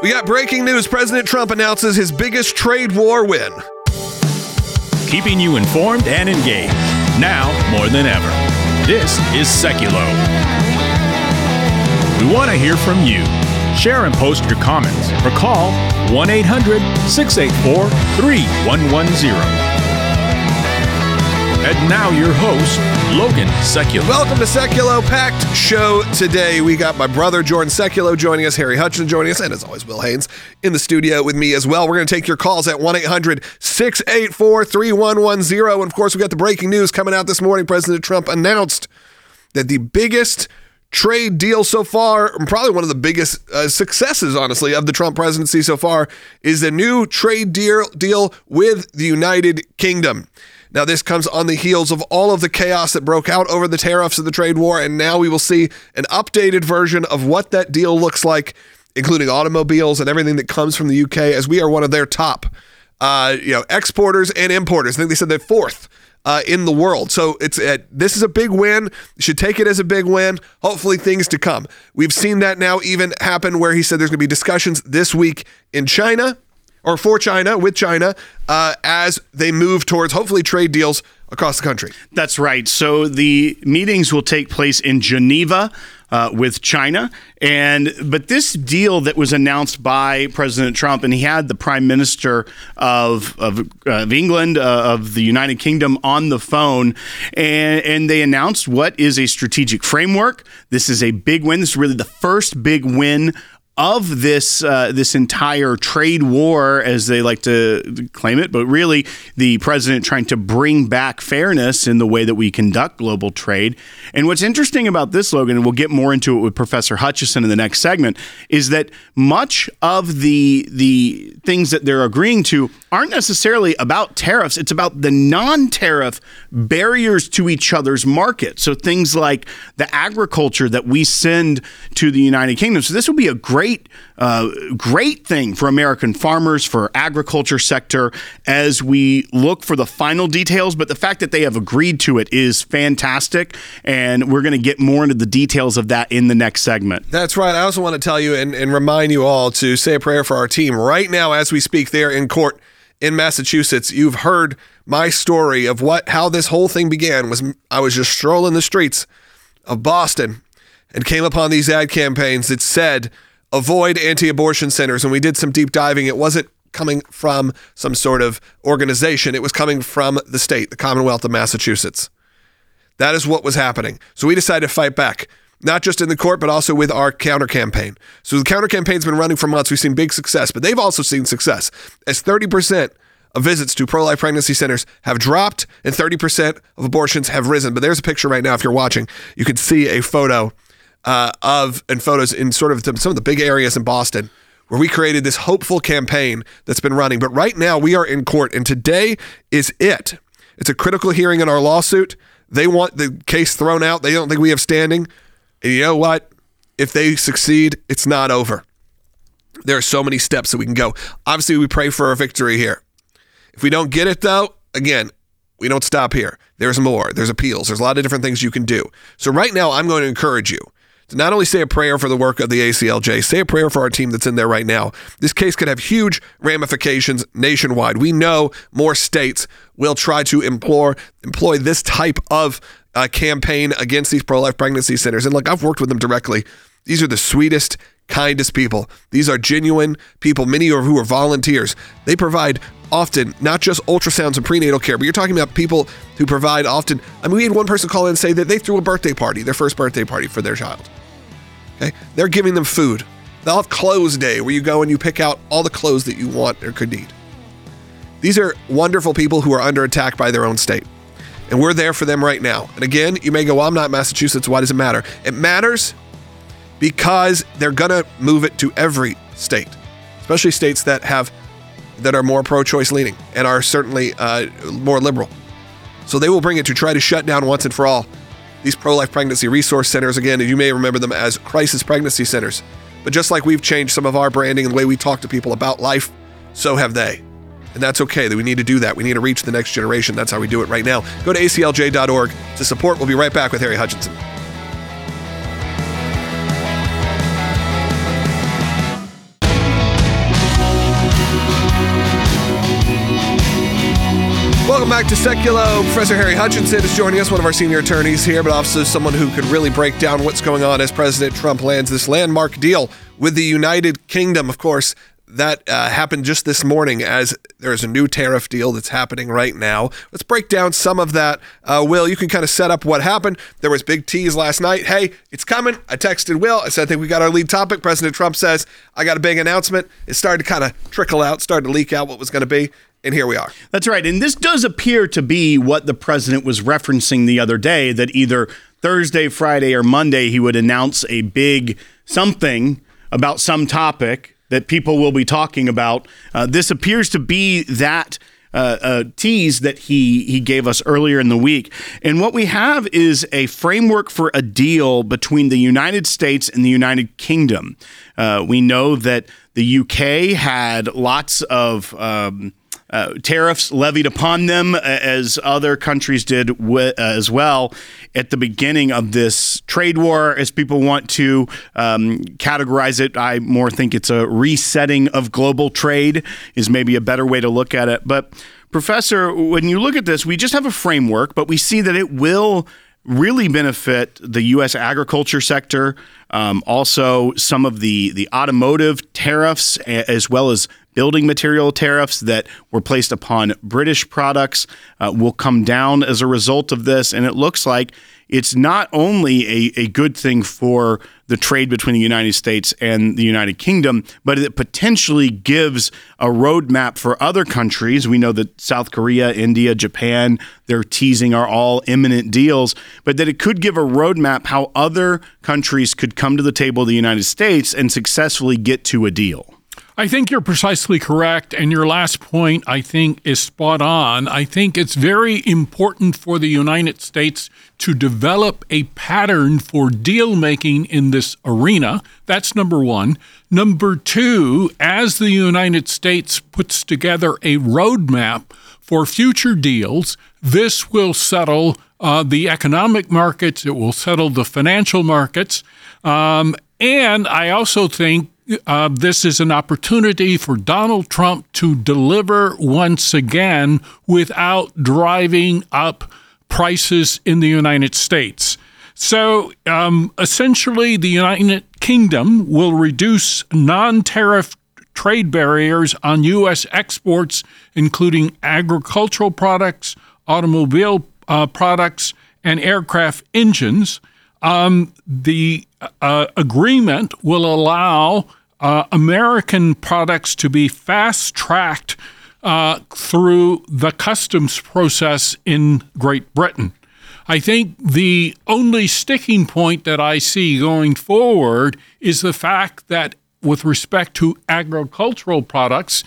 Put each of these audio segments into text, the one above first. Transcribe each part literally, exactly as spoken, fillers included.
We got breaking news. President Trump announces his biggest trade war win. Keeping you informed and engaged, now more than ever. This is Seculo. We want to hear from you. Share and post your comments or call one eight hundred six eight four three one one zero. And now your host, Logan Seculo. Welcome to Seculo, packed show today. We got my brother Jordan Seculo joining us, Harry Hutchinson joining us, and as always, Will Haynes in the studio with me as well. We're going to take your calls at one eight hundred six eight four three one one zero. And of course, we got the breaking news coming out this morning. President Trump announced that the biggest trade deal so far, and probably one of the biggest uh, successes, honestly, of the Trump presidency so far, is the new trade deal, deal with the United Kingdom. Now, this comes on the heels of all of the chaos that broke out over the tariffs of the trade war, and now we will see an updated version of what that deal looks like, including automobiles and everything that comes from the U K, as we are one of their top uh, you know, exporters and importers. I think they said they're fourth uh, in the world. So it's uh, this is a big win. You should take it as a big win. Hopefully things to come. We've seen that now even happen where he said there's going to be discussions this week in China, or for China, with China, uh, as they move towards hopefully trade deals across the country. That's right. So the meetings will take place in Geneva uh, with China. And but this deal that was announced by President Trump, and he had the Prime Minister of of, uh, of England, uh, of the United Kingdom on the phone, and, and they announced what is a strategic framework. This is a big win. This is really the first big win of this uh, this entire trade war, as they like to claim it, but really the president trying to bring back fairness in the way that we conduct global trade. And what's interesting about this, Logan, and we'll get more into it with Professor Hutchison in the next segment, is that much of the the things that they're agreeing to aren't necessarily about tariffs. It's about the non-tariff barriers to each other's market. So things like the agriculture that we send to the United Kingdom. So this will be a great Great, uh, great thing for American farmers, for agriculture sector, as we look for the final details. But the fact that they have agreed to it is fantastic, and we're going to get more into the details of that in the next segment. That's right. I also want to tell you and, and remind you all to say a prayer for our team right now as we speak. There in court in Massachusetts. You've heard my story of what how this whole thing began. Was I was just strolling the streets of Boston and came upon these ad campaigns that said, avoid anti-abortion centers. And we did some deep diving. It wasn't coming from some sort of organization. It was coming from the state, the Commonwealth of Massachusetts. That is what was happening. So we decided to fight back, not just in the court, but also with our counter campaign. So the counter campaign's been running for months. We've seen big success, but they've also seen success as thirty percent of visits to pro-life pregnancy centers have dropped and thirty percent of abortions have risen. But there's a picture right now. If you're watching, you can see a photo Uh, of and photos in sort of the, some of the big areas in Boston where we created this hopeful campaign that's been running. But right now we are in court, and today is it. It's a critical hearing in our lawsuit. They want the case thrown out. They don't think we have standing. And you know what? If they succeed, it's not over. There are so many steps that we can go. Obviously, we pray for a victory here. If we don't get it, though, again, we don't stop here. There's more. There's appeals. There's a lot of different things you can do. So right now, I'm going to encourage you to not only say a prayer for the work of the A C L J, say a prayer for our team that's in there right now. This case could have huge ramifications nationwide. We know more states will try to implore, employ this type of uh, campaign against these pro-life pregnancy centers. And look, I've worked with them directly. These are the sweetest, kindest people. These are genuine people, many of who are volunteers. They provide often not just ultrasounds and prenatal care, but you're talking about people who provide often. I mean, we had one person call in and say that they threw a birthday party, their first birthday party for their child. Okay, they're giving them food. They'll have clothes day where you go and you pick out all the clothes that you want or could need. These are wonderful people who are under attack by their own state. And we're there for them right now. And again, you may go, well, I'm not Massachusetts. Why does it matter? It matters because they're going to move it to every state, especially states that have that are more pro-choice leaning and are certainly uh, more liberal. So they will bring it to try to shut down once and for all these pro-life pregnancy resource centers. Again, you may remember them as crisis pregnancy centers. But just like we've changed some of our branding and the way we talk to people about life, so have they. And that's okay, that we need to do that. We need to reach the next generation. That's how we do it right now. Go to A C L J dot org to support. We'll be right back with Harry Hutchinson. Welcome back to Seculo. Professor Harry Hutchinson is joining us, one of our senior attorneys here, but also someone who could really break down what's going on as President Trump lands this landmark deal with the United Kingdom. Of course, that uh, happened just this morning as there's a new tariff deal that's happening right now. Let's break down some of that. Uh, Will, you can kind of set up what happened. There was big tease last night. Hey, it's coming. I texted Will. I said, I think we got our lead topic. President Trump says, I got a big announcement. It started to kind of trickle out, started to leak out what was going to be. And here we are. That's right. And this does appear to be what the president was referencing the other day, that either Thursday, Friday, or Monday, he would announce a big something about some topic that people will be talking about. Uh, this appears to be that uh, uh, tease that he, he gave us earlier in the week. And what we have is a framework for a deal between the United States and the United Kingdom. Uh, we know that the U K had lots of Um, Uh, tariffs levied upon them, as other countries did w- as well at the beginning of this trade war, as people want to um, categorize it. I more think it's a resetting of global trade is maybe a better way to look at it. But Professor, when you look at this, we just have a framework, but we see that it will really benefit the U S agriculture sector, um, also some of the, the automotive tariffs, as well as building material tariffs that were placed upon British products uh, will come down as a result of this. And it looks like it's not only a, a good thing for the trade between the United States and the United Kingdom, but it potentially gives a roadmap for other countries. We know that South Korea, India, Japan, they're teasing are all imminent deals, but that it could give a roadmap how other countries could come to the table of the United States and successfully get to a deal. I think you're precisely correct, and your last point, I think, is spot on. I think it's very important for the United States to develop a pattern for deal-making in this arena. That's number one. Number two, as the United States puts together a roadmap for future deals, this will settle uh, the economic markets, it will settle the financial markets, um, and I also think Uh, this is an opportunity for Donald Trump to deliver once again without driving up prices in the United States. So um, essentially, the United Kingdom will reduce non-tariff trade barriers on U S exports, including agricultural products, automobile uh, products, and aircraft engines. Um, the uh, agreement will allow uh, American products to be fast-tracked uh, through the customs process in Great Britain. I think the only sticking point that I see going forward is the fact that with respect to agricultural products,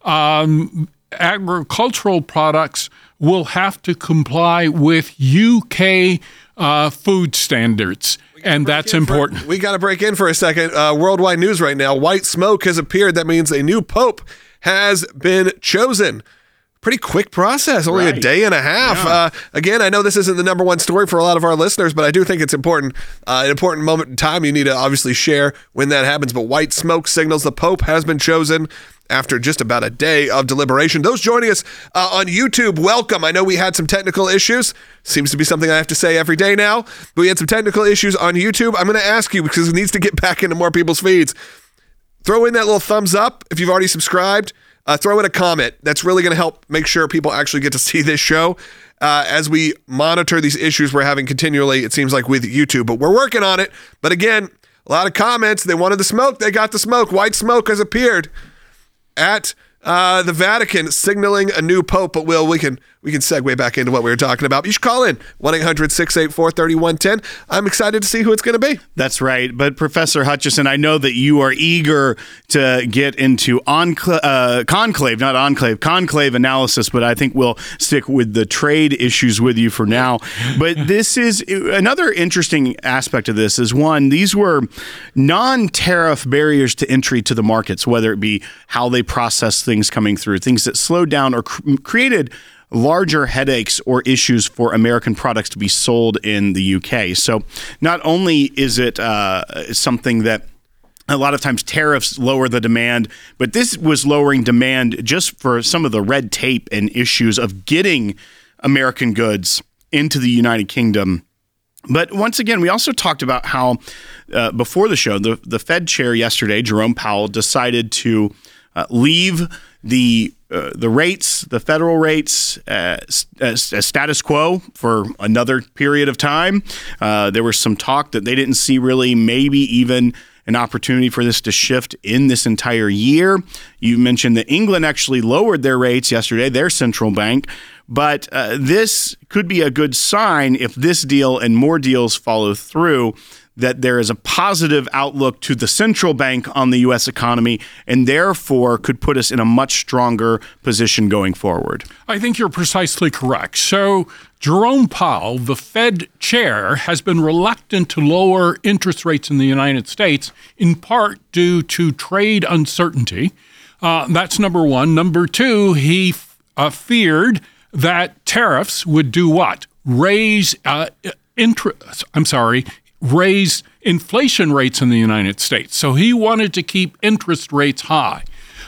um, agricultural products will have to comply with U K uh, food standards, and that's important. For, we got to break in for a second. Uh, worldwide news right now. White smoke has appeared. That means a new pope has been chosen. Pretty quick process, only right. a day and a half. Yeah. Uh, again, I know this isn't the number one story for a lot of our listeners, but I do think it's important. Uh, an important moment in time you need to obviously share when that happens. But white smoke signals the Pope has been chosen after just about a day of deliberation. Those joining us uh, on YouTube, welcome. I know we had some technical issues. Seems to be something I have to say every day now. But we had some technical issues on YouTube. I'm going to ask you, because it needs to get back into more people's feeds. Throw in that little thumbs up if you've already subscribed. Uh, throw in a comment. That's really going to help make sure people actually get to see this show uh, as we monitor these issues we're having continually, it seems like, with YouTube. But we're working on it. But again, a lot of comments. They wanted the smoke. They got the smoke. White smoke has appeared at uh, the Vatican, signaling a new pope. But Will, we can we can segue back into what we were talking about. You should call in one eight hundred six eight four three one one zero. I'm excited to see who it's going to be. That's right. But Professor Hutchison, I know that you are eager to get into encla- uh, conclave, not enclave, conclave analysis, but I think we'll stick with the trade issues with you for now. But this is another interesting aspect of this is, one, these were non-tariff barriers to entry to the markets, whether it be how they process things coming through, things that slowed down or cr- created larger headaches or issues for American products to be sold in the U K. So not only is it uh, something that A lot of times tariffs lower the demand, but this was lowering demand just for some of the red tape and issues of getting American goods into the United Kingdom. But once again, we also talked about how uh, before the show, the, the Fed chair yesterday, Jerome Powell, decided to uh, leave the uh, the rates, the federal rates, uh, as, as status quo for another period of time. Uh, there was some talk that they didn't see really maybe even an opportunity for this to shift in this entire year. You mentioned that England actually lowered their rates yesterday, their central bank. But uh, this could be a good sign if this deal and more deals follow through, that there is a positive outlook to the central bank on the U S economy, and therefore could put us in a much stronger position going forward. I think you're precisely correct. So Jerome Powell, the Fed chair, has been reluctant to lower interest rates in the United States, in part due to trade uncertainty. Uh, that's number one. Number two, he uh, feared that tariffs would do what? Raise uh, interest. I'm sorry. raise inflation rates in the United States. So he wanted to keep interest rates high.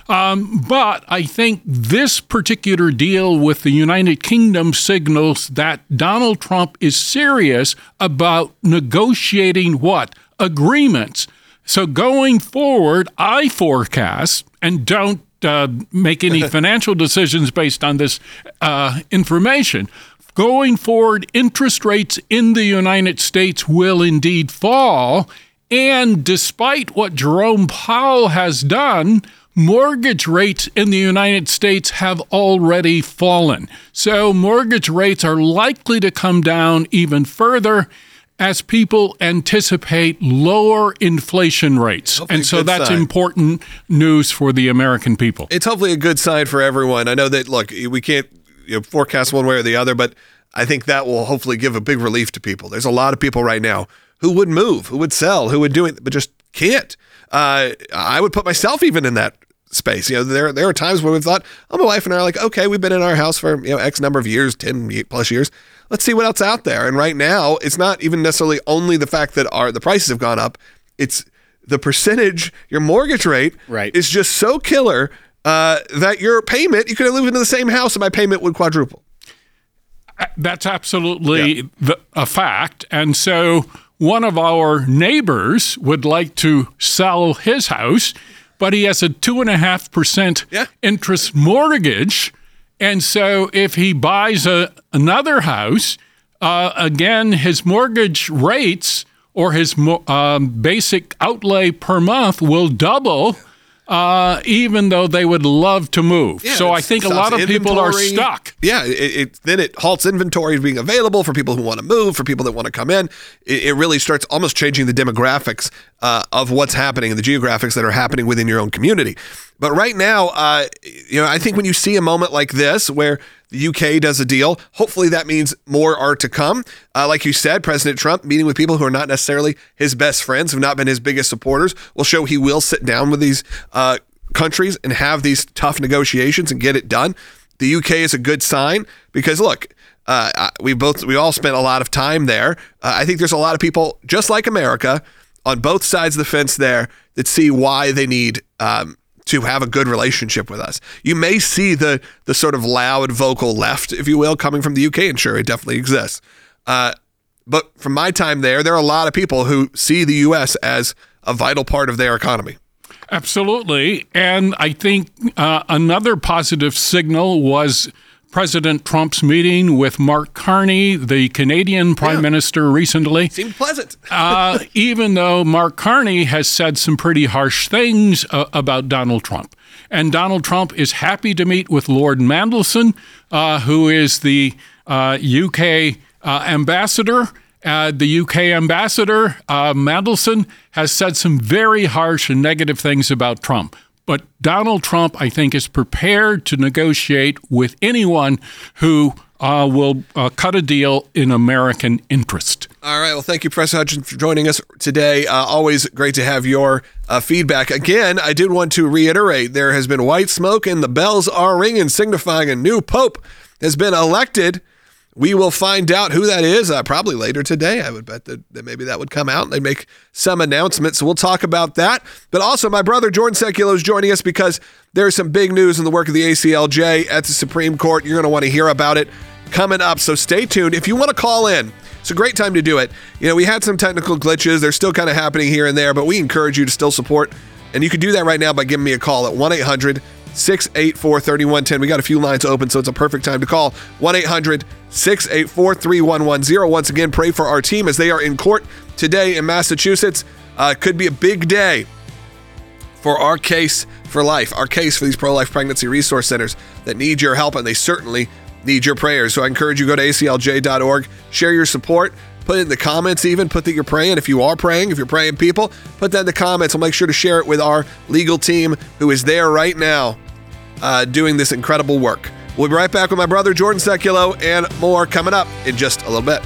Um, but I think this particular deal with the United Kingdom signals that Donald Trump is serious about negotiating what? Agreements. So going forward, I forecast, and don't uh, make any financial decisions based on this uh, information, going forward, interest rates in the United States will indeed fall. And despite what Jerome Powell has done, mortgage rates in the United States have already fallen. So mortgage rates are likely to come down even further as people anticipate lower inflation rates. Hopefully and so that's sign. important news for the American people. It's hopefully a good sign for everyone. I know that, look, we can't you know, forecast one way or the other, but I think that will hopefully give a big relief to people. There's a lot of people right now who would move, who would sell, who would do it, but just can't. Uh, I would put myself even in that space. You know, there there are times where we've thought, oh, my wife and I are like, okay, we've been in our house for you know X number of years, ten plus years. Let's see what else out there. And right now, it's not even necessarily only the fact that our the prices have gone up. It's the percentage, your mortgage rate right. is just so killer uh, that your payment, you could live in the same house and my payment would quadruple. That's absolutely yeah. the, a fact. And so one of our neighbors would like to sell his house, but he has a two and a half percent interest mortgage. And so if he buys a, another house, uh, again, his mortgage rates or his mo- um, basic outlay per month will double, uh, even though they would love to move. Yeah, so I think a lot of people are stuck. Yeah, it, it, then it halts inventory being available for people who want to move, for people that want to come in. It, it really starts almost changing the demographics uh, of what's happening and the geographics that are happening within your own community. But right now, uh, you know, I think when you see a moment like this where the U K does a deal, hopefully that means more are to come. Uh, like you said, President Trump meeting with people who are not necessarily his best friends, have not been his biggest supporters, will show he will sit down with these uh, countries and have these tough negotiations and get it done. The U K is a good sign because, look, uh, we both we all spent a lot of time there. Uh, I think there's a lot of people, just like America, on both sides of the fence there that see why they need um, to have a good relationship with us. You may see the the sort of loud vocal left, if you will, coming from the U K, and sure, it definitely exists. Uh, but from my time there, there are a lot of people who see the U S as a vital part of their economy. Absolutely. And I think uh, another positive signal was President Trump's meeting with Mark Carney, the Canadian Prime yeah. Minister, recently. Seemed pleasant. uh, even though Mark Carney has said some pretty harsh things uh, about Donald Trump. And Donald Trump is happy to meet with Lord Mandelson, uh, who is the uh, U K uh, ambassador. Uh, the U K ambassador, uh, Mandelson, has said some very harsh and negative things about Trump. But Donald Trump, I think, is prepared to negotiate with anyone who uh, will uh, cut a deal in American interest. All right. Well, thank you, Professor Hutchins, for joining us today. Uh, always great to have your uh, feedback. Again, I did want to reiterate, there has been white smoke and the bells are ringing, signifying a new pope has been elected. We will find out who that is uh, probably later today. I would bet that, that maybe that would come out and they make some announcement. So we'll talk about that. But also, my brother Jordan Sekulow is joining us because there's some big news in the work of the A C L J at the Supreme Court. You're going to want to hear about it coming up. So stay tuned. If you want to call in, it's a great time to do it. You know, we had some technical glitches. They're still kind of happening here and there, but we encourage you to still support. And you can do that right now by giving me a call at one eight hundred six eight four three one one zero. We got a few lines open, so it's a perfect time to call. one eight hundred six eight four three one one zero. Once again, pray for our team as they are in court today in Massachusetts. Uh, could be a big day for our case for life, our case for these pro-life pregnancy resource centers that need your help, and they certainly need your prayers. So I encourage you to go to A C L J dot org, share your support, put it in the comments even, put that you're praying. If you are praying, if you're praying people, put that in the comments. We'll make sure to share it with our legal team who is there right now uh, doing this incredible work. We'll be right back with my brother Jordan Sekulow and more coming up in just a little bit.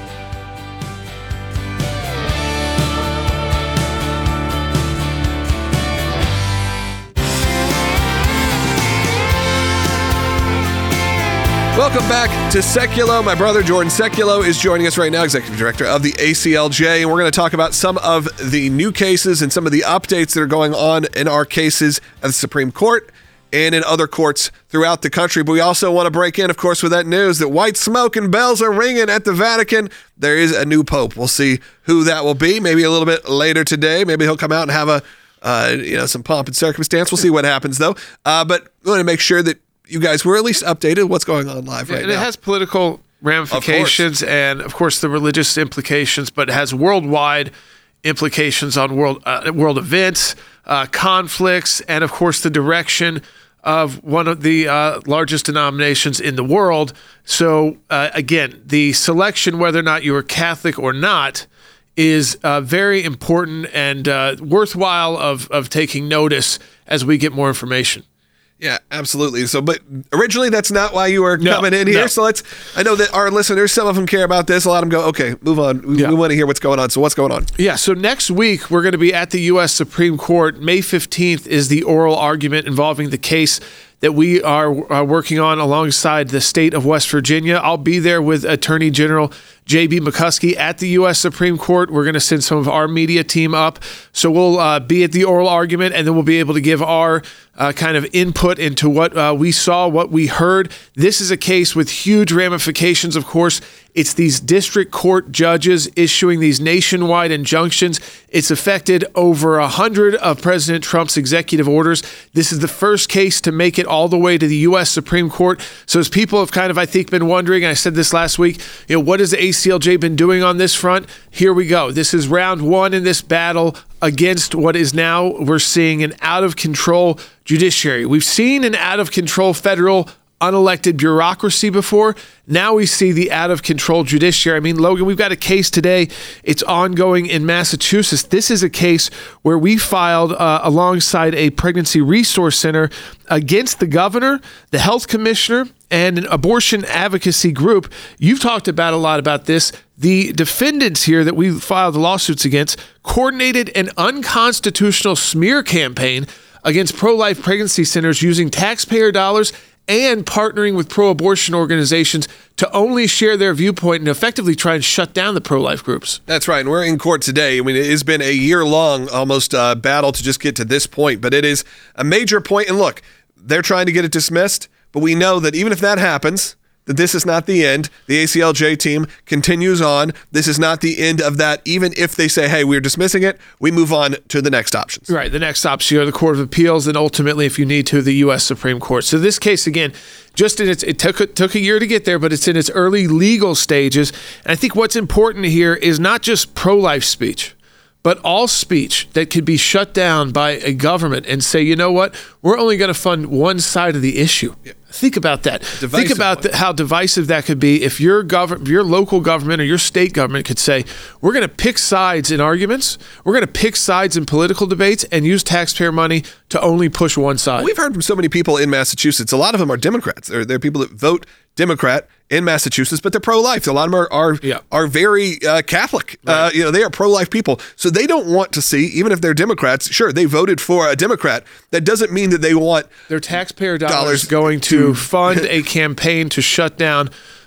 Welcome back to Sekulow. My brother Jordan Sekulow is joining us right now, Executive Director of the A C L J, and we're going to talk about some of the new cases and some of the updates that are going on in our cases at the Supreme Court and in other courts throughout the country. But we also want to break in, of course, with that news that white smoke and bells are ringing at the Vatican. There is a new pope. We'll see who that will be. Maybe a little bit later today. Maybe he'll come out and have a, uh, you know, some pomp and circumstance. We'll see what happens, though. Uh, but we want to make sure that you guys were at least updated what's going on live right and now. It has political ramifications of and, of course, the religious implications, but it has worldwide implications on world uh, world events, uh, conflicts, and, of course, the direction of one of the uh, largest denominations in the world. So, uh, again, the selection, whether or not you are Catholic or not, is uh, very important and uh, worthwhile of, of taking notice as we get more information. Yeah, absolutely. So, but originally that's not why you were No, coming in here. no. So let's, I know that our listeners, some of them care about this. A lot of them go, okay, move on. We, Yeah. we want to hear what's going on. So what's going on? Yeah, so next week we're going to be at the U S Supreme Court. May fifteenth is the oral argument involving the case that we are uh, working on alongside the state of West Virginia. I'll be there with Attorney General J B McCuskey at the U S Supreme Court. We're going to send some of our media team up. So we'll uh, be at the oral argument, and then we'll be able to give our uh, kind of input into what uh, we saw, what we heard. This is a case with huge ramifications, of course. It's these district court judges issuing these nationwide injunctions. It's affected over a hundred of President Trump's executive orders. This is the first case to make it all the way to the U S Supreme Court. So as people have kind of, I think, been wondering, I said this last week, you know, what has the A C L J been doing on this front? Here we go. This is round one in this battle against what is now, we're seeing an out-of-control judiciary. We've seen an out-of-control federal unelected bureaucracy before. Now we see the out-of-control judiciary. I mean, Logan, we've got a case today. It's ongoing in Massachusetts. This is a case where we filed uh, alongside a pregnancy resource center against the governor, the health commissioner, and an abortion advocacy group. You've talked about a lot about this. The defendants here that we filed the lawsuits against coordinated an unconstitutional smear campaign against pro-life pregnancy centers using taxpayer dollars and partnering with pro-abortion organizations to only share their viewpoint and effectively try and shut down the pro-life groups. That's right. And we're in court today. I mean, it has been a year-long almost uh, battle to just get to this point, but it is a major point. And look, they're trying to get it dismissed, but we know that even if that happens, that this is not the end. The A C L J team continues on. This is not the end of that. Even if they say, hey, we're dismissing it, we move on to the next options. Right. The next option are the Court of Appeals, and ultimately, if you need to, the U S Supreme Court. So this case, again, just in its, it took, it took a year to get there, but it's in its early legal stages. And I think what's important here is not just pro-life speech, but all speech that could be shut down by a government and say, you know what, we're only going to fund one side of the issue. Yeah. Think about that. Divisive Think about the, how divisive that could be if your government, your local government or your state government could say, we're going to pick sides in arguments, we're going to pick sides in political debates and use taxpayer money to only push one side. We've heard from so many people in Massachusetts. A lot of them are Democrats. They're, they're people that vote Democrat in Massachusetts, but they're pro-life. A lot of them are are, Yeah. are very uh, Catholic. Uh, you know, they are pro-life people. So they don't want to see, even if they're Democrats, sure, they voted for a Democrat. That doesn't mean that they want Their taxpayer dollars, dollars going to fund a campaign to shut down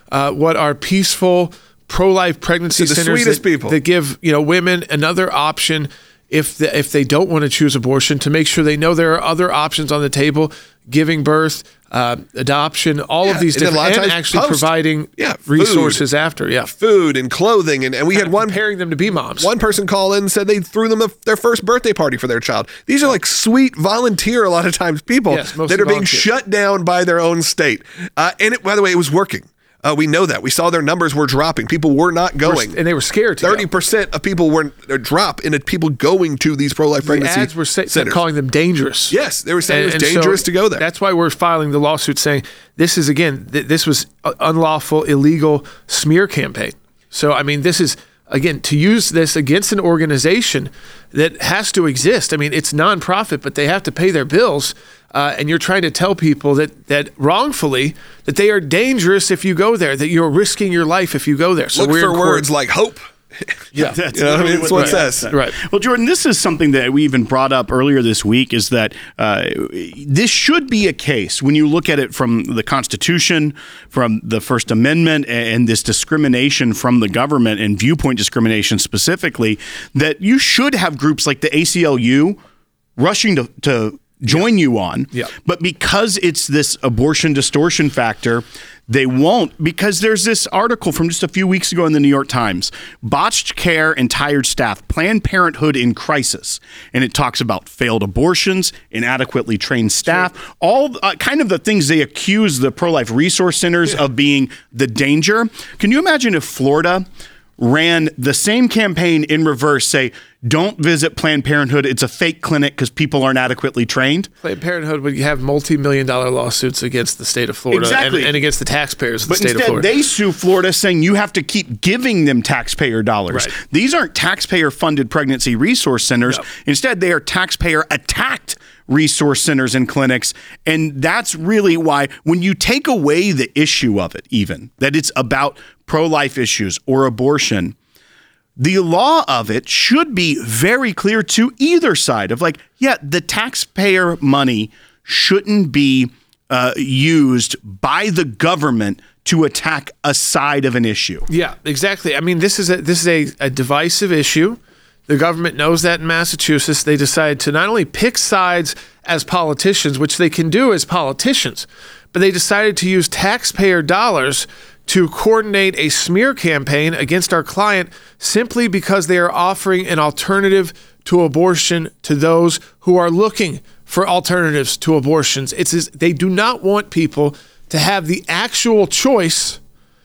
uh, what are peaceful pro-life pregnancy To the centers sweetest that, people. that give you know women another option if the, if they don't want to choose abortion, to make sure they know there are other options on the table, giving birth, uh, adoption, all Yeah, of these and then a different, lot of and times actually post. providing Yeah, food. resources after. Yeah, Food and clothing, and, and we had one preparing them to be moms. One person called in and said they threw them a, their first birthday party for their child. These are like sweet volunteer, a lot of times, people Yes, mostly that are being volunteer. shut down by their own state. Uh, and it, by the way, it was working. Uh, we know that. We saw their numbers were dropping. People were not going. and they were scared to go. thirty percent of people were a drop in it, people going to these pro-life The pregnancy ads were say, centers. calling them dangerous. Yes, they were saying And- it was and so dangerous to go there. That's why we're filing the lawsuit saying this is, again, th- this was a- unlawful, illegal smear campaign. So, I mean, this is, again, to use this against an organization that has to exist. I mean, it's nonprofit, but they have to pay their bills. Uh, and you're trying to tell people that that wrongfully that they are dangerous if you go there, that you're risking your life if you go there. So Look we're for in court. words like hope. Yeah, That's You know what I mean? literally That's what it right. says. right. Well, Jordan, this is something that we even brought up earlier this week, is that uh, this should be a case, when you look at it from the Constitution, from the First Amendment, and this discrimination from the government and viewpoint discrimination specifically, that you should have groups like the A C L U rushing to, to join you on. Yeah. But because it's this abortion distortion factor, they won't, because there's this article from just a few weeks ago in the New York Times, Botched Care and Tired Staff, Planned Parenthood in Crisis. And it talks about failed abortions, inadequately trained staff, all uh, kind of the things they accuse the pro-life resource centers of being the danger. Can you imagine if Florida ran the same campaign in reverse, say, don't visit Planned Parenthood, it's a fake clinic because people aren't adequately trained? Planned Parenthood would have multi-million dollar lawsuits against the state of Florida Exactly. and, and against the taxpayers of But the state instead, of Florida. they sue Florida, saying you have to keep giving them taxpayer dollars. Right. These aren't taxpayer-funded pregnancy resource centers. No. Instead, they are taxpayer-attacked resource centers and clinics. And that's really why, when you take away the issue of it, even, that it's about pro-life issues or abortion, the law of it should be very clear to either side of like, yeah, the taxpayer money shouldn't be uh, used by the government to attack a side of an issue. Yeah, exactly. I mean, this is a this is a, a divisive issue. The government knows that in Massachusetts. They decided to not only pick sides as politicians, which they can do as politicians, but they decided to use taxpayer dollars to coordinate a smear campaign against our client simply because they are offering an alternative to abortion to those who are looking for alternatives to abortions. It's as, they do not want people to have the actual choice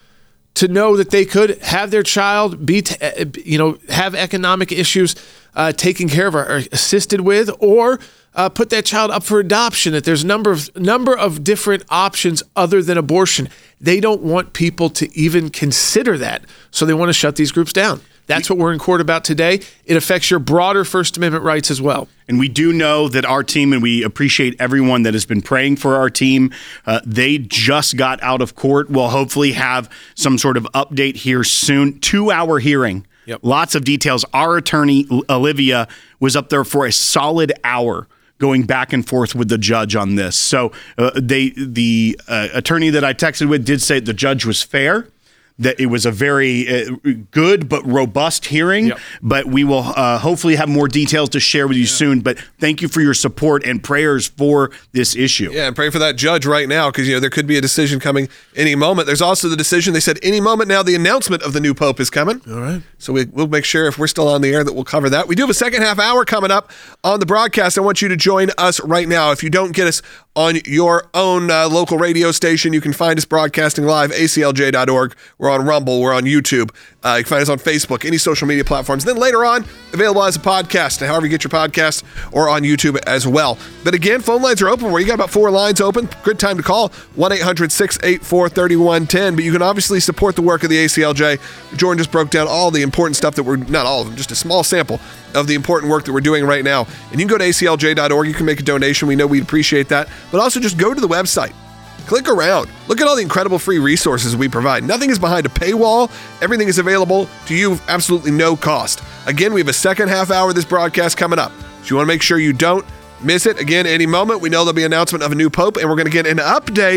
to know that they could have their child be, t- you know, have economic issues uh, taken care of or, or assisted with, or uh, put that child up for adoption. That there's a number of number of different options other than abortion. They don't want people to even consider that, so they want to shut these groups down. That's what we're in court about today. It affects your broader First Amendment rights as well. And we do know that our team, and we appreciate everyone that has been praying for our team, uh, they just got out of court. We'll hopefully have some sort of update here soon. Two-hour hearing. Yep. Lots of details. Our attorney, Olivia, was up there for a solid hour going back and forth with the judge on this. So uh, they, the uh, attorney that I texted with did say the judge was fair, that it was a very uh, good but robust hearing. Yep. But we will uh, hopefully have more details to share with you soon. But thank you for your support and prayers for this issue. Yeah, and pray for that judge right now, because you know there could be a decision coming any moment. There's also the decision, they said any moment now the announcement of the new pope is coming. All right. So we, we'll make sure if we're still on the air that we'll cover that. We do have a second half hour coming up on the broadcast. I want you to join us right now. If you don't get us on your own uh, local radio station, you can find us broadcasting live, A C L J dot org. We're on Rumble. We're on YouTube. Uh, you can find us on Facebook, any social media platforms. Then later on, available as a podcast, however you get your podcast, or on YouTube as well. But again, phone lines are open. Where you got about four lines open. Good time to call, one eight hundred six eight four three one one zero. But you can obviously support the work of the A C L J. Jordan just broke down all the important stuff that we're, not all of them, just a small sample of the important work that we're doing right now. And you can go to A C L J dot org. You can make a donation. We know we'd appreciate that. But also just go to the website. Click around. Look at all the incredible free resources we provide. Nothing is behind a paywall. Everything is available to you for absolutely no cost. Again, we have a second half hour of this broadcast coming up. So you want to make sure you don't miss it. Again, any moment, we know there'll be an announcement of a new pope, and we're going to get an update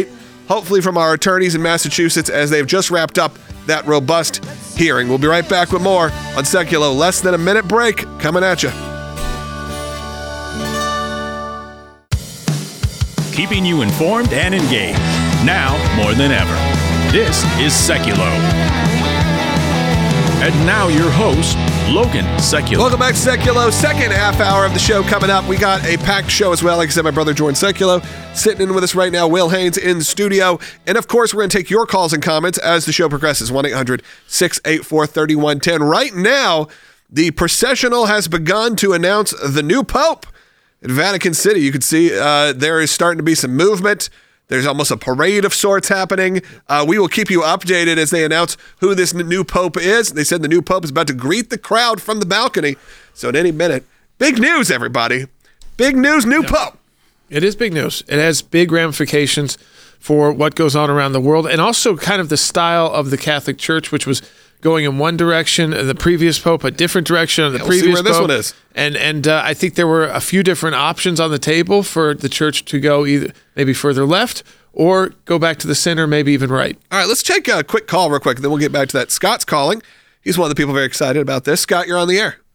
hopefully from our attorneys in Massachusetts, as they've just wrapped up that robust hearing. We'll be right back with more on Seculo. Less than a minute break coming at you. Keeping you informed and engaged, now more than ever. This is Seculo. And now your host, Logan Seculo. Welcome back to Seculo. Second half hour of the show coming up. We got a packed show as well. Like I said, my brother Jordan Seculo sitting in with us right now. Will Haynes in the studio. And of course, we're going to take your calls and comments as the show progresses. one eight hundred six eight four three one one zero. Right now, the processional has begun to announce the new Pope in Vatican City. You can see uh, there is starting to be some movement. There's almost a parade of sorts happening. Uh, we will keep you updated as they announce who this n- new Pope is. They said the new Pope is about to greet the crowd from the balcony. So at any minute, big news, everybody. Big news, new yeah. Pope. It is big news. It has big ramifications for what goes on around the world, and also kind of the style of the Catholic Church, which was going in one direction, and the previous Pope a different direction, and the yeah, we'll previous see where this Pope. one is. And and uh, I think there were a few different options on the table for the Church to go either maybe further left or go back to the center, maybe even right. All right, let's take a quick call real quick, then we'll get back to that. Scott's calling. He's one of the people very excited about this. Scott, you're on the air.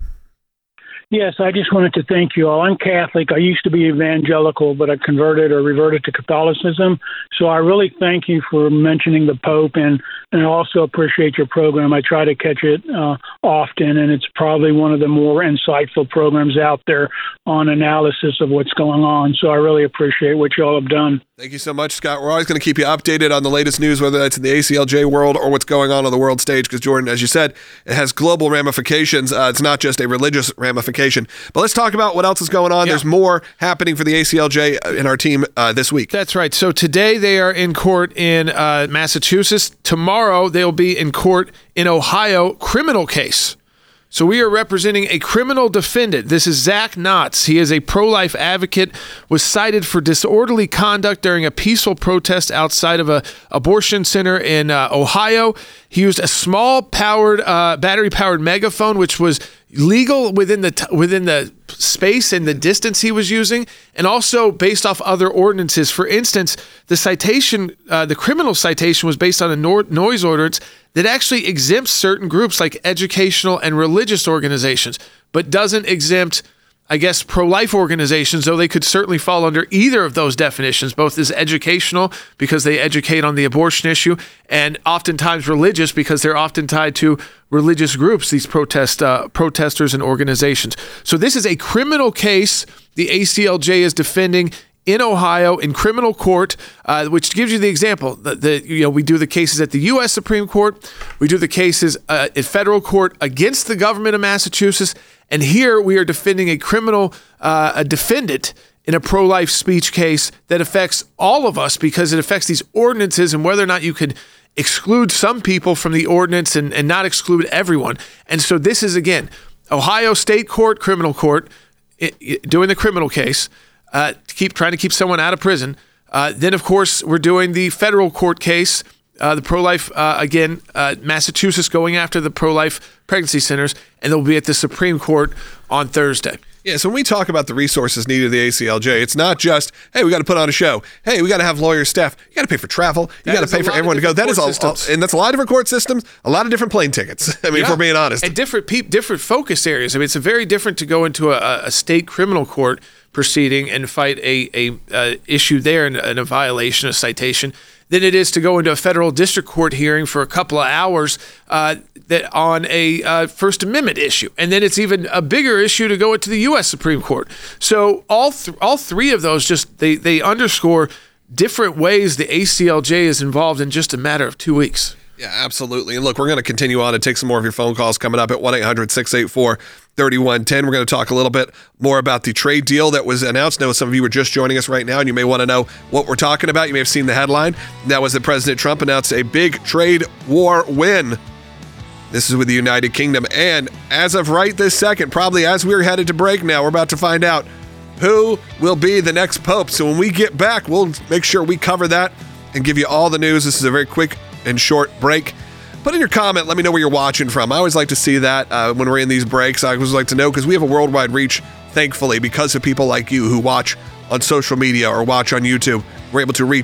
Yes, I just wanted to thank you all. I'm Catholic. I used to be evangelical, but I converted or reverted to Catholicism. So I really thank you for mentioning the Pope, and, and I also appreciate your program. I try to catch it uh, often, and it's probably one of the more insightful programs out there on analysis of what's going on. So I really appreciate what you all have done. Thank you so much, Scott. We're always going to keep you updated on the latest news, whether that's in the A C L J world or what's going on on the world stage, because, Jordan, as you said, it has global ramifications. Uh, it's not just a religious ramification. But let's talk about what else is going on. Yeah. There's more happening for the A C L J in our team uh, this week. That's right. So today they are in court in uh, Massachusetts. Tomorrow they'll be in court in Ohio, criminal case. So we are representing a criminal defendant. This is Zach Knotts. He is a pro-life advocate, was cited for disorderly conduct during a peaceful protest outside of a abortion center in uh, Ohio. He used a small powered, uh, battery-powered megaphone, which was legal within the t- within the space and the distance he was using, and also based off other ordinances. For instance, the citation, uh, the criminal citation, was based on a no- noise ordinance that actually exempts certain groups like educational and religious organizations, but doesn't exempt, I guess, pro-life organizations, though they could certainly fall under either of those definitions, both as educational because they educate on the abortion issue, and oftentimes religious because they're often tied to religious groups, these protest uh, protesters and organizations. So this is a criminal case the A C L J is defending in Ohio in criminal court, uh, which gives you the example. The, the, you know, we do the cases at the U S Supreme Court. We do the cases uh, at federal court against the government of Massachusetts. And here we are defending a criminal, uh, a defendant in a pro-life speech case that affects all of us because it affects these ordinances and whether or not you could exclude some people from the ordinance and, and not exclude everyone. And so this is, again, Ohio State Court, criminal court, it, it, doing the criminal case. Uh, to keep trying to keep someone out of prison. Uh, then, of course, we're doing the federal court case, uh, the pro-life, uh, again, uh, Massachusetts going after the pro-life pregnancy centers, and they'll be at the Supreme Court on Thursday. Yeah, so when we talk about the resources needed at the A C L J, it's not just, hey, we got to put on a show. Hey, we got to have lawyers, staff. You got to pay for travel. You got to pay for everyone to go. That is all, all, and that's a lot of different court systems, a lot of different plane tickets. I mean, yeah. if we're being honest. And different pe- different focus areas. I mean, it's a very different to go into a, a state criminal court proceeding and fight a, a uh, issue there and, and a violation, a citation, than it is to go into a federal district court hearing for a couple of hours uh, that on a uh, First Amendment issue. And then it's even a bigger issue to go into the U S Supreme Court. So all th- all three of those just, they, they underscore different ways the A C L J is involved in just a matter of two weeks. Yeah, absolutely. And look, we're going to continue on and take some more of your phone calls coming up at one eight hundred six eight four three one one zero. We're going to talk a little bit more about the trade deal that was announced. I know some of you are just joining us right now, and you may want to know what we're talking about. You may have seen the headline. That was that President Trump announced a big trade war win. This is with the United Kingdom. And as of right this second, probably as we're headed to break now, we're about to find out who will be the next pope. So when we get back, we'll make sure we cover that and give you all the news. This is a very quick and short break. Put in your comment, let me know where you're watching from. I always like to see that uh, when we're in these breaks. I always like to know because we have a worldwide reach, thankfully, because of people like you who watch on social media or watch on YouTube. We're able to reach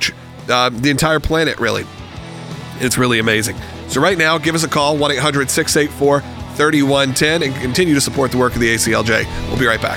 uh, the entire planet, really. It's really amazing. So right now, give us a call, one eight hundred six eight four three one one zero, and continue to support the work of the A C L J. We'll be right back.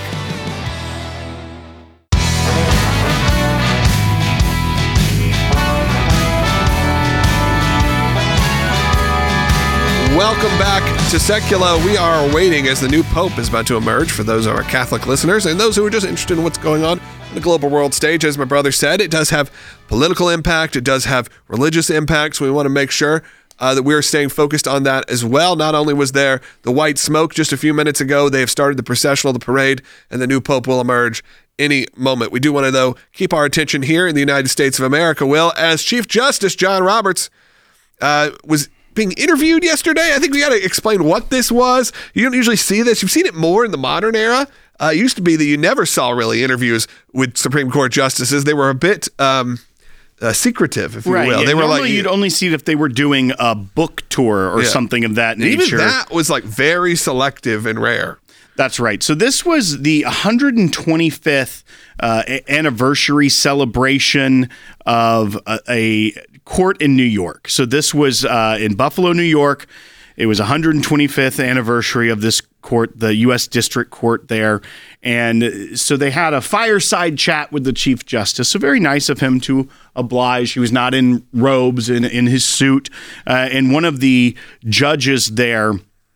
Welcome back to Secula. We are waiting as the new Pope is about to emerge for those of our Catholic listeners and those who are just interested in what's going on in the global world stage. As my brother said, it does have political impact. It does have religious impact. So we want to make sure uh, that we are staying focused on that as well. Not only was there the white smoke just a few minutes ago, they have started the processional, the parade, and the new Pope will emerge any moment. We do want to, though, keep our attention here in the United States of America, Will, as Chief Justice John Roberts uh, was being interviewed yesterday. I think we got to explain what this was. You don't usually see this. You've seen it more in the modern era. Uh, it used to be that you never saw really interviews with Supreme Court justices. They were a bit um, uh, secretive, if you right, will. Yeah. They were Normally like you'd only see it if they were doing a book tour or Yeah. something of that and nature. even that was like very selective and rare. That's right. So this was the one hundred twenty-fifth uh, anniversary celebration of a, a court in New York. So this was uh, in Buffalo, New York. It was one hundred twenty-fifth anniversary of this court, the U S District Court there. And so they had a fireside chat with the Chief Justice. So very nice of him to oblige. He was not in robes, in, in his suit. Uh, and one of the judges there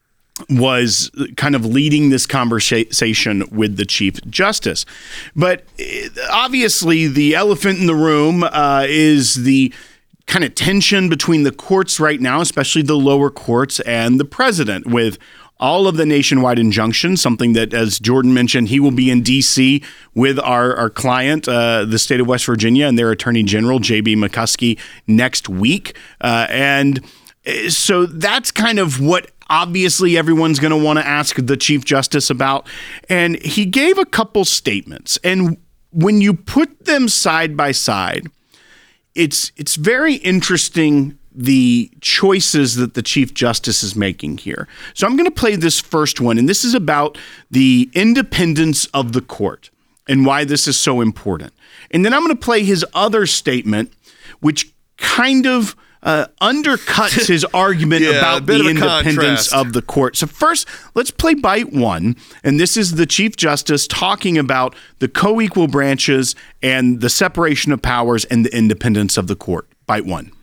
was kind of leading this conversation with the Chief Justice. But obviously the elephant in the room uh, is the kind of tension between the courts right now, especially the lower courts, and the president, with all of the nationwide injunctions, something that, as Jordan mentioned, he will be in D C with our, our client, uh, the state of West Virginia, and their Attorney General, J B McCuskey, next week. Uh, and so that's kind of what obviously everyone's going to want to ask the Chief Justice about. And he gave a couple statements. And when you put them side by side, it's it's very interesting, the choices that the Chief Justice is making here. So I'm going to play this first one, and this is about the independence of the court and why this is so important. And then I'm going to play his other statement, which kind of uh, undercuts his argument Yeah, a about bit the of a independence contrast. of the court. So first, let's play bite one. And this is the Chief Justice talking about the co-equal branches and the separation of powers and the independence of the court. Bite one.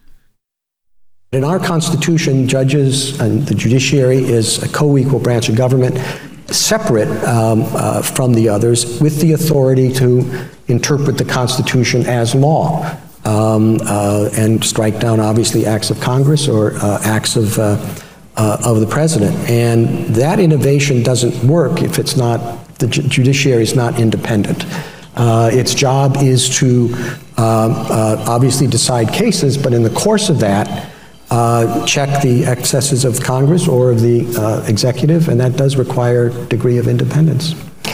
In our Constitution, judges and the judiciary is a co-equal branch of government, separate um, uh, from the others, with the authority to interpret the Constitution as law. Um, uh, and strike down, obviously, acts of Congress or uh, acts of uh, uh, of the president. And that innovation doesn't work if it's not, the ju- judiciary is not independent. Uh, its job is to uh, uh, obviously decide cases, but in the course of that, uh, check the excesses of Congress or of the uh, executive, and that does require a degree of independence.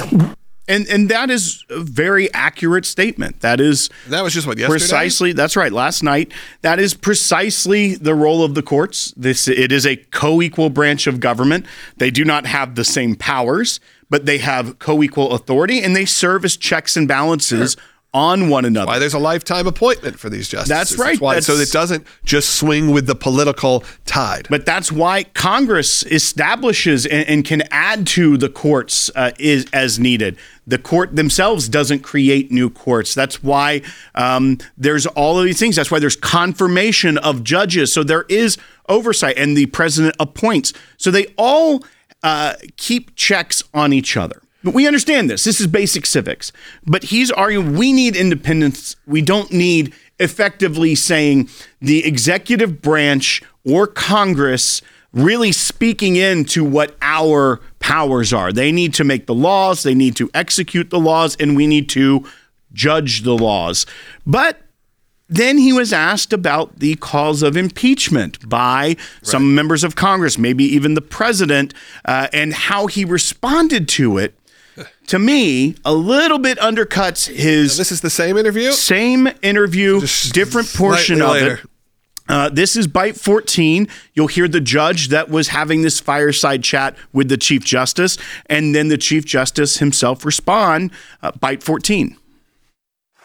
And and that is a very accurate statement. That is That was just what, yesterday? precisely. That's right. Last night. That is precisely the role of the courts. This it is a co-equal branch of government. They do not have the same powers, but they have co-equal authority, and they serve as checks and balances Sure. on one another. Why there's a lifetime appointment for these justices. That's right. why, so That's- it doesn't just swing with the political tide. But that's why Congress establishes and, and can add to the courts uh, is as needed. The court themselves doesn't create new courts. That's why um, there's all of these things. That's why there's confirmation of judges. So there is oversight, and the president appoints. So they all uh, keep checks on each other. But we understand this. This is basic civics. But he's arguing we need independence. We don't need effectively saying the executive branch or Congress really speaking into what our powers are. They need to make the laws, they need to execute the laws, and we need to judge the laws. But then he was asked about the cause of impeachment by right. some members of Congress, maybe even the president, uh, and how he responded to it. To me, a little bit undercuts his... Now, this is the same interview? Same interview, Just different portion of later. it. Uh, this is Bite fourteen. You'll hear the judge that was having this fireside chat with the Chief Justice, and then the Chief Justice himself respond. Uh, Bite fourteen.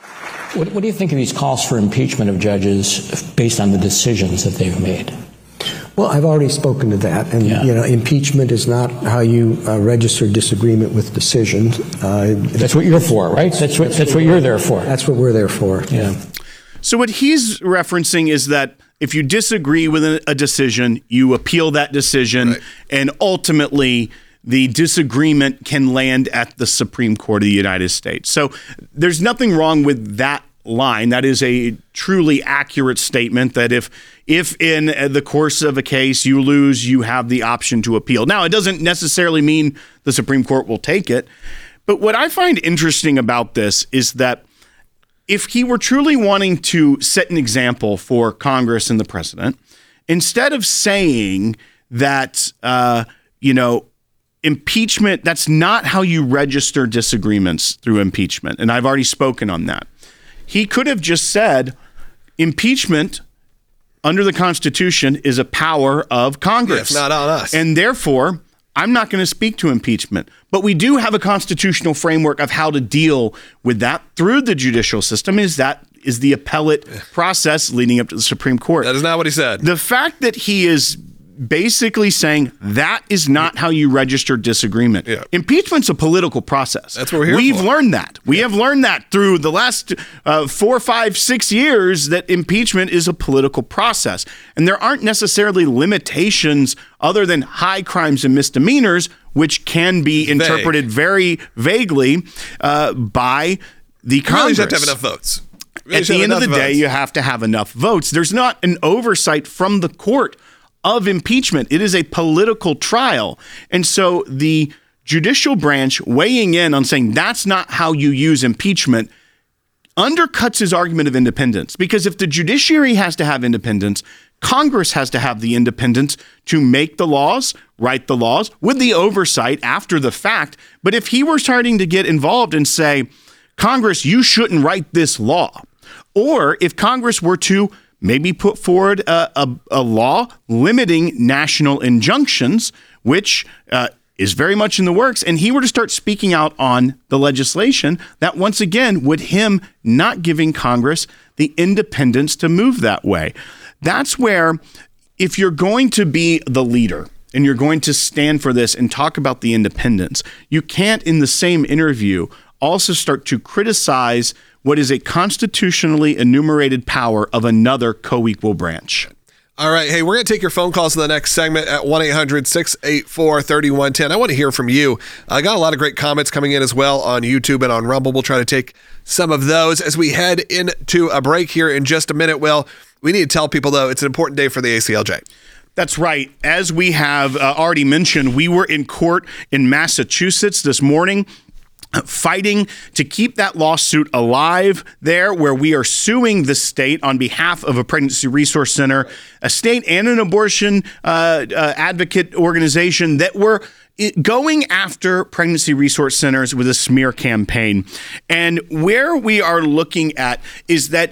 What, what do you think of these calls for impeachment of judges based on the decisions that they've made? Well, I've already spoken to that, and Yeah. you know, impeachment is not how you uh, register disagreement with decisions. Uh, That's what you're for, right? That's what that's what you're there for. That's what we're there for. Yeah. So what he's referencing is that if you disagree with a, a decision, you appeal that decision, Right. and ultimately the disagreement can land at the Supreme Court of the United States. So there's nothing wrong with that line. That is a truly accurate statement that if if in the course of a case you lose, you have the option to appeal. Now, it doesn't necessarily mean the Supreme Court will take it. But what I find interesting about this is that if he were truly wanting to set an example for Congress and the president, instead of saying that, uh, you know, impeachment, that's not how you register disagreements through impeachment. And I've already spoken on that. He could have just said impeachment under the Constitution is a power of Congress. Yeah, it's not on us. And therefore, I'm not going to speak to impeachment. But we do have a constitutional framework of how to deal with that through the judicial system. Is that is the appellate process leading up to the Supreme Court. That is not what he said. The fact that he is basically saying that is not how you register disagreement. Yeah. Impeachment's a political process. That's what we're here We've for. learned that. We have learned that through the last uh, four, five, six years that impeachment is a political process. And there aren't necessarily limitations other than high crimes and misdemeanors, which can be interpreted very vaguely uh, by the You really Congress. just have to have enough votes. You really At should the have end of the enough day, votes. you have to have enough votes. There's not an oversight from the court of impeachment. It is a political trial. And so the judicial branch weighing in on saying that's not how you use impeachment undercuts his argument of independence. Because if the judiciary has to have independence, Congress has to have the independence to make the laws, write the laws, with the oversight after the fact. But if he were starting to get involved and say, Congress, you shouldn't write this law, or if Congress were to maybe put forward a, a, a law limiting national injunctions, which uh, is very much in the works, and he were to start speaking out on the legislation, that once again would him not giving Congress the independence to move that way. That's where, if you're going to be the leader and you're going to stand for this and talk about the independence, you can't in the same interview also start to criticize what is a constitutionally enumerated power of another co-equal branch. All right. Hey, we're going to take your phone calls in the next segment at one eight hundred six eight four three one one zero. I want to hear from you. I got a lot of great comments coming in as well on YouTube and on Rumble. We'll try to take some of those as we head into a break here in just a minute. Well, we need to tell people, though, it's an important day for the A C L J. That's right. As we have uh, already mentioned, we were in court in Massachusetts this morning, fighting to keep that lawsuit alive there, where we are suing the state on behalf of a pregnancy resource center, a state and an abortion uh, uh, advocate organization that were going after pregnancy resource centers with a smear campaign. And where we are looking at is that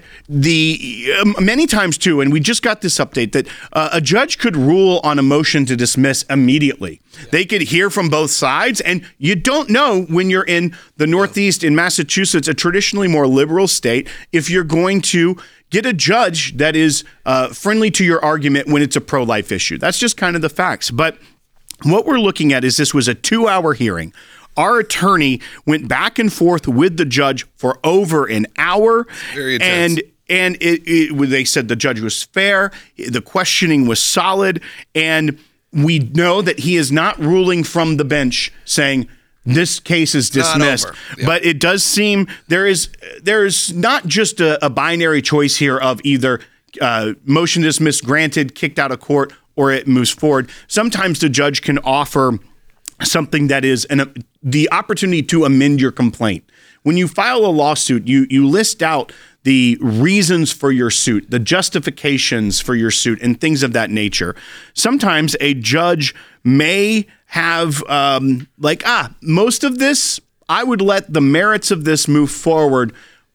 the um, many times too, and we just got this update, that uh, a judge could rule on a motion to dismiss immediately. They could hear from both sides, and you don't know when you're in the Northeast in Massachusetts, a traditionally more liberal state, if you're going to get a judge that is uh, friendly to your argument when it's a pro-life issue. That's just kind of the facts. But what we're looking at is this was a two-hour hearing. Our attorney went back and forth with the judge for over an hour. Very intense. And and it, it, they said the judge was fair, the questioning was solid, and we know that he is not ruling from the bench saying this case is dismissed. Yep. But it does seem there is there is not just a, a binary choice here of either uh, motion to dismiss granted, kicked out of court, or it moves forward. Sometimes the judge can offer something that is an, the opportunity to amend your complaint. When you file a lawsuit, you you list out the reasons for your suit, the justifications for your suit, and things of that nature. Sometimes a judge may have um, like, ah, most of this, I would let the merits of this move forward,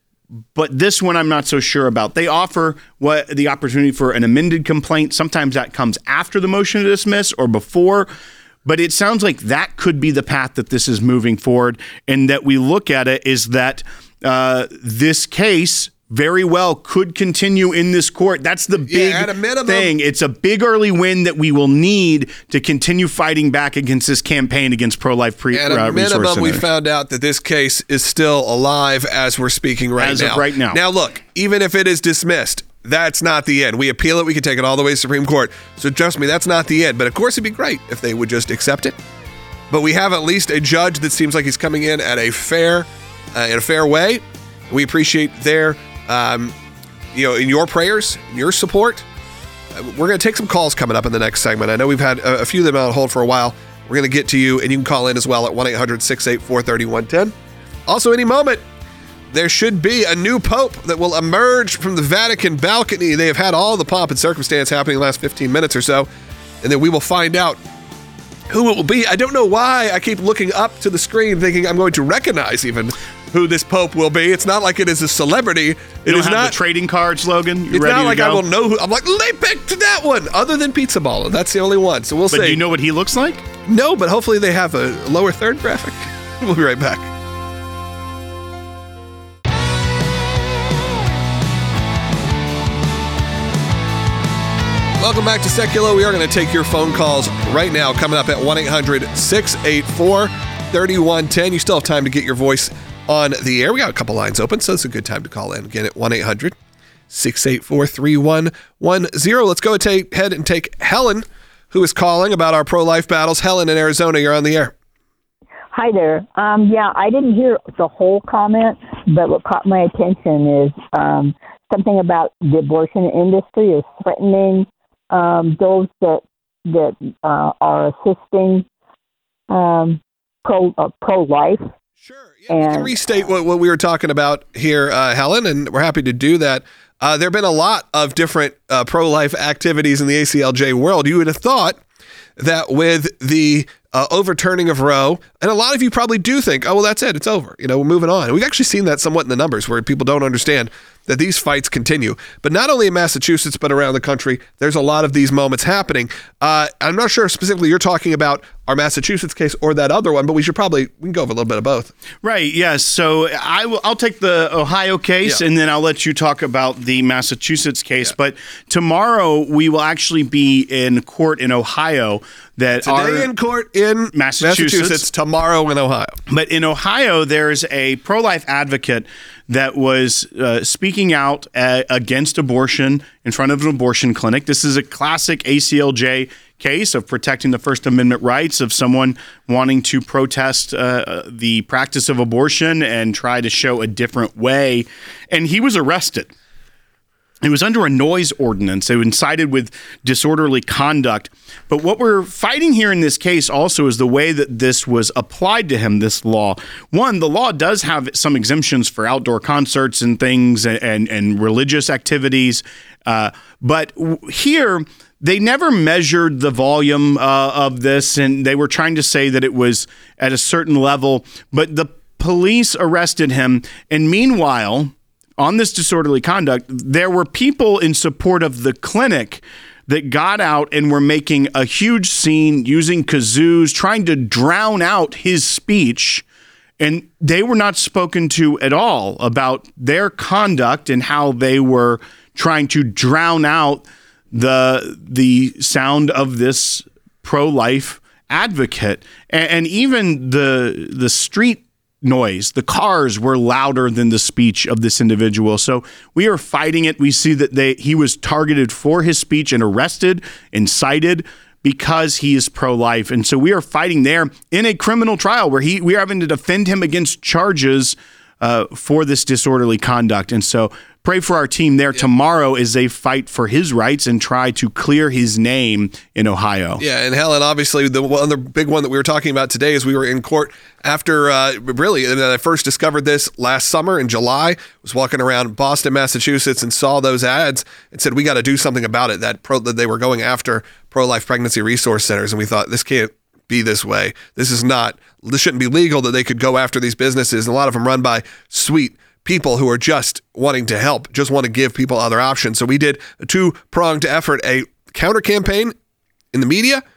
but this one I'm not so sure about. They offer what the opportunity for an amended complaint. Sometimes that comes after the motion to dismiss or before, but it sounds like that could be the path that this is moving forward, and that we look at it is that uh, this case very well could continue in this court. That's the big Yeah, at a minimum- thing. It's a big early win that we will need to continue fighting back against this campaign against pro-life pre- At uh, a resource minimum, we centers. found out that this case is still alive as we're speaking right As now. of right now. Now, look, even if it is dismissed, that's not the end. We appeal it. We can take it all the way to Supreme Court. So trust me, that's not the end. But of course, it'd be great if they would just accept it. But we have at least a judge that seems like he's coming in at a fair, uh, in a fair way. We appreciate their, um, you know, in your prayers, in your support. Uh, we're going to take some calls coming up in the next segment. I know we've had a, a few of them on hold for a while. We're going to get to you, and you can call in as well at one eight hundred six eight four three one one zero. Also, any moment, there should be a new pope that will emerge from the Vatican balcony. They have had all the pomp and circumstance happening in the last fifteen minutes or so, and then we will find out who it will be. I don't know why I keep looking up to the screen thinking I'm going to recognize even who this pope will be. It's not like it is a celebrity. It You don't is have not the trading card slogan. You It's ready not to like go? I will know who. I'm like, they picked that one, other than Pizza Baller. That's the only one. So we'll But see. do you know what he looks like? No, but hopefully they have a lower third graphic. We'll be right back. Welcome back to Secular. We are going to take your phone calls right now, coming up at one eight hundred six eight four three one one zero. You still have time to get your voice on the air. We got a couple lines open, so it's a good time to call in. Again, at one eight hundred six eight four three one one zero. Let's go take, ahead and take Helen, who is calling about our pro-life battles. Helen in Arizona, you're on the air. Hi there. Um, yeah, I didn't hear the whole comment, but what caught my attention is um, something about the abortion industry is threatening um, those that that uh, are assisting um, pro uh, pro-life. Sure. Yeah, we can And- restate what, what we were talking about here, uh, Helen, and we're happy to do that. Uh, there have been a lot of different uh, pro-life activities in the A C L J world. You would have thought that with the uh, overturning of Roe, and a lot of you probably do think, oh, well, that's it. It's over. You know, we're moving on. And we've actually seen that somewhat in the numbers where people don't understand that these fights continue. But not only in Massachusetts, but around the country, there's a lot of these moments happening. Uh, I'm not sure specifically you're talking about our Massachusetts case or that other one, but we should probably, we can go over a little bit of both. Right. Yes. So I will. I'll take the Ohio case, Yeah. and then I'll let you talk about the Massachusetts case. Yeah. But tomorrow we will actually be in court in Ohio. That Today are, in court in Massachusetts. Massachusetts, tomorrow in Ohio. But in Ohio, there's a pro-life advocate that was uh, speaking out uh, against abortion in front of an abortion clinic. This is a classic A C L J case of protecting the First Amendment rights of someone wanting to protest uh, the practice of abortion and try to show a different way. And he was arrested. It was under a noise ordinance. It incited with disorderly conduct. But what we're fighting here in this case also is the way that this was applied to him, this law. One, the law does have some exemptions for outdoor concerts and things and, and, and religious activities. Uh, but w- here, they never measured the volume uh, of this, and they were trying to say that it was at a certain level. But the police arrested him, and meanwhile, on this disorderly conduct, there were people in support of the clinic that got out and were making a huge scene using kazoos, trying to drown out his speech. And they were not spoken to at all about their conduct and how they were trying to drown out the the sound of this pro-life advocate. And, and even the the street noise, the cars were louder than the speech of this individual. So we are fighting it. We see that they he was targeted for his speech and arrested, incited because he is pro-life. And so we are fighting there in a criminal trial where he we are having to defend him against charges uh, for this disorderly conduct. And so pray for our team there. Yeah. Tomorrow as they fight for his rights and try to clear his name in Ohio. Yeah, and Helen, obviously, the one, the big one that we were talking about today is we were in court after, uh, really, and I first discovered this last summer in July. I was walking around Boston, Massachusetts, and saw those ads and said, we got to do something about it, that, pro, that they were going after pro-life pregnancy resource centers, and we thought, this can't be this way. This is not, this shouldn't be legal that they could go after these businesses, and a lot of them run by sweet people who are just wanting to help, just want to give people other options. So we did a two-pronged effort, a counter campaign in the media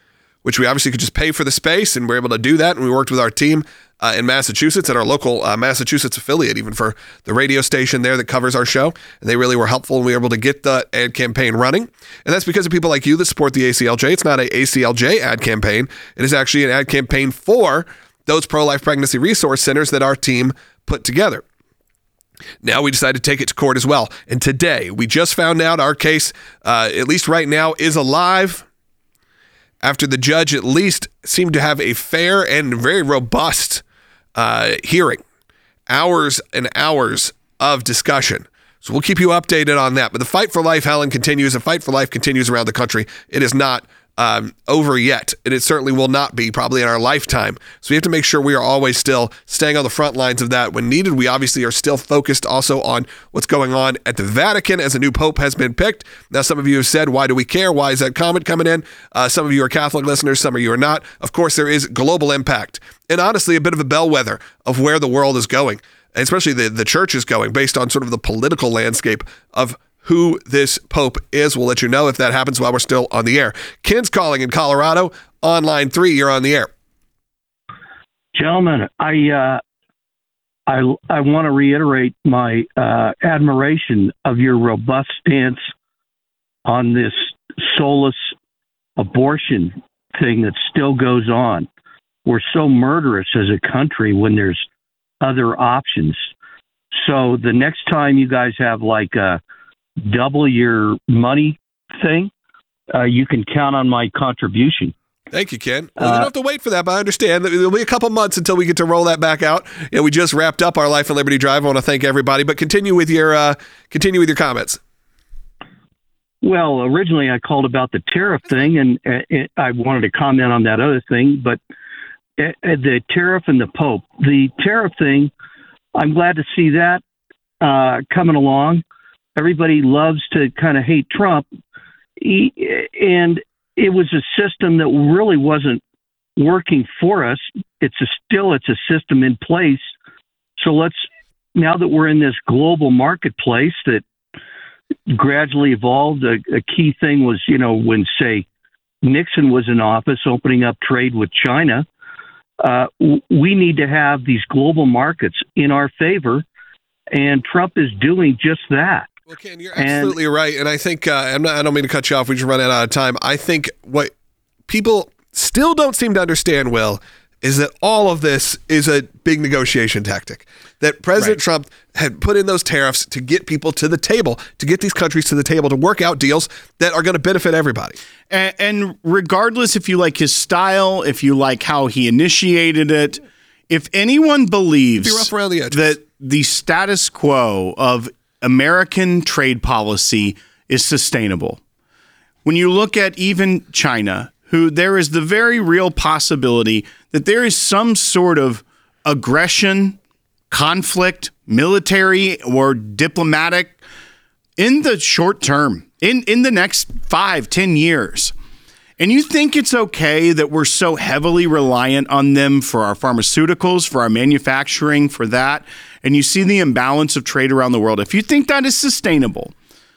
which we obviously could just pay for the space, and we're able to do that. And we worked with our team uh, in Massachusetts at our local uh, Massachusetts affiliate, even for the radio station there that covers our show. And they really were helpful, and we were able to get the ad campaign running. And that's because of people like you that support the A C L J. It's not a A C L J ad campaign. It is actually an ad campaign for those pro-life pregnancy resource centers that our team put together. Now we decided to take it to court as well. And today, we just found out our case, uh, at least right now, is alive after the judge at least seemed to have a fair and very robust uh, hearing. Hours and hours of discussion. So we'll keep you updated on that. But the fight for life, Helen, continues. The fight for life continues around the country. It is not Um, over yet, and it certainly will not be probably in our lifetime. So we have to make sure we are always still staying on the front lines of that when needed. We obviously are still focused also on what's going on at the Vatican as a new pope has been picked. Now, some of you have said, why do we care? Why is that comment coming in? Uh, some of you are Catholic listeners, some of you are not. Of course, there is global impact, and honestly, a bit of a bellwether of where the world is going, especially the, the church is going, based on sort of the political landscape of who this pope is. We'll let you know if that happens while we're still on the air. Ken's calling in Colorado on line three. You're on the air. Gentlemen, I uh, I I want to reiterate my uh, admiration of your robust stance on this soulless abortion thing that still goes on. We're so murderous as a country when there's other options. So the next time you guys have like a double your money thing, uh, you can count on my contribution. Thank you, Ken. Well, uh, you don't have to wait for that, but I understand that there'll be a couple months until we get to roll that back out. You know, we just wrapped up our Life and Liberty Drive. I want to thank everybody, but continue with your uh, continue with your comments. Well, originally I called about the tariff thing, and uh, I wanted to comment on that other thing, but uh, the tariff and the Pope, the tariff thing, I'm glad to see that uh, coming along. Everybody loves to kind of hate Trump, he, and it was a system that really wasn't working for us. It's a, still it's a system in place. So let's, now that we're in this global marketplace that gradually evolved, a, a key thing was, you know, when, say, Nixon was in office, opening up trade with China, uh, we need to have these global markets in our favor, and Trump is doing just that. Well, Ken, you're absolutely and, right, and I think uh, I'm not. I don't mean to cut you off. We just running out of time. I think what people still don't seem to understand, Will, is that all of this is a big negotiation tactic. That President right. Trump had put in those tariffs to get people to the table, to get these countries to the table, to work out deals that are going to benefit everybody. And, and regardless if you like his style, if you like how he initiated it, if anyone believes Be rough around the edges. that the status quo of American trade policy is sustainable. When you look at even China, who there is the very real possibility that there is some sort of aggression, conflict, military or diplomatic in the short term, in, in the next five, ten years. And you think it's okay that we're so heavily reliant on them for our pharmaceuticals, for our manufacturing, for that, and you see the imbalance of trade around the world. If you think that is sustainable,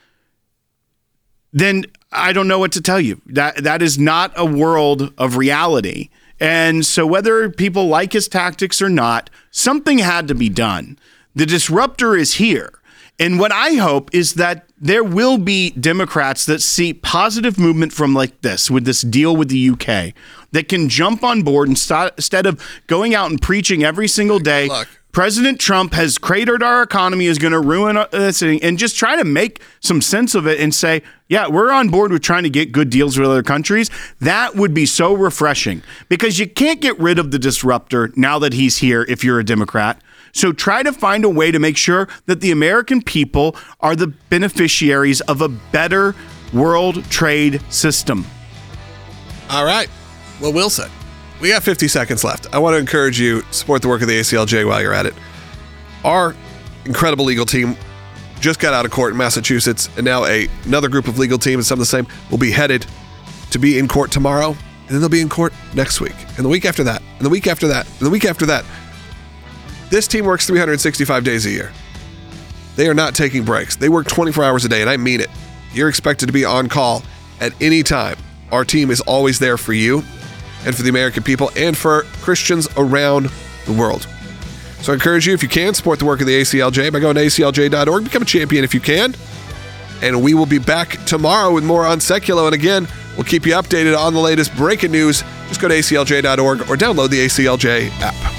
then I don't know what to tell you. That that is not a world of reality. And so whether people like his tactics or not, something had to be done. The disruptor is here. And what I hope is that there will be Democrats that see positive movement from like this, with this deal with the U K, that can jump on board and start, instead of going out and preaching every single day, President Trump has cratered our economy, is going to ruin this, and just try to make some sense of it and say, yeah, we're on board with trying to get good deals with other countries. That would be so refreshing, because you can't get rid of the disruptor now that he's here if you're a Democrat. So try to find a way to make sure that the American people are the beneficiaries of a better world trade system. All right. Well, Will said, we got fifty seconds left. I want to encourage you to support the work of the A C L J while you're at it. Our incredible legal team just got out of court in Massachusetts, and now a, another group of legal teams, some of the same, will be headed to be in court tomorrow, and then they'll be in court next week, and the week after that, and the week after that, and the week after that. This team works three hundred sixty-five days a year. They are not taking breaks. They work twenty-four hours a day, and I mean it. You're expected to be on call at any time. Our team is always there for you. and for the American people and for Christians around the world. So I encourage you, if you can, support the work of the A C L J by going to A C L J dot org. Become a champion if you can. And we will be back tomorrow with more on Seculo. And again, we'll keep you updated on the latest breaking news. Just go to A C L J dot org or download the A C L J app.